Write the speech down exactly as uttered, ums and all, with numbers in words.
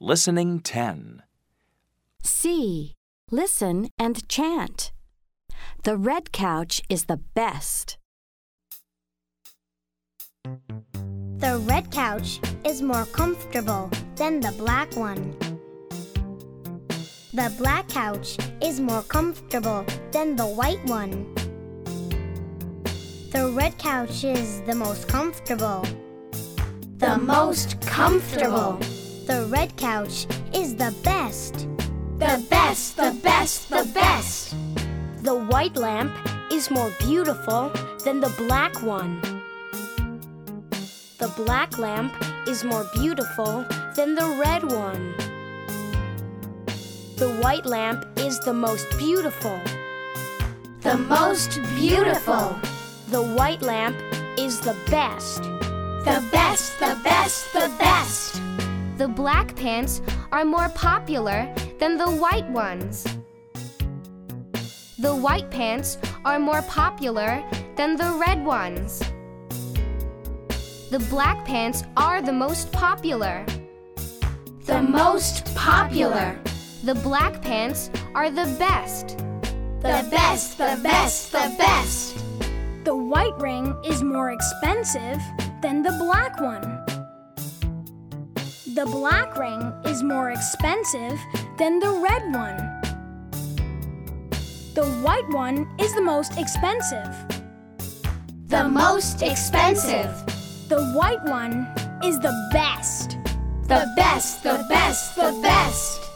Listening ten. C. Listen and chant. The red couch is the best. The red couch is more comfortable than the black one. The black couch is more comfortable than the white one. The red couch is the most comfortable. The most comfortable. The red couch is the best. The best, the best, the best. The white lamp is more beautiful than the black one. The black lamp is more beautiful than the red one. The white lamp is the most beautiful. The most beautiful. The white lamp is the best. The best, the best, the best. The black pants are more popular than the white ones. The white pants are more popular than the red ones. The black pants are the most popular. The most popular. The black pants are the best. The best, the best, the best. The white ring is more expensive than the black one. The black ring is more expensive than the red one. The white one is the most expensive. The most expensive. The white one is the best. The best, the best, the best.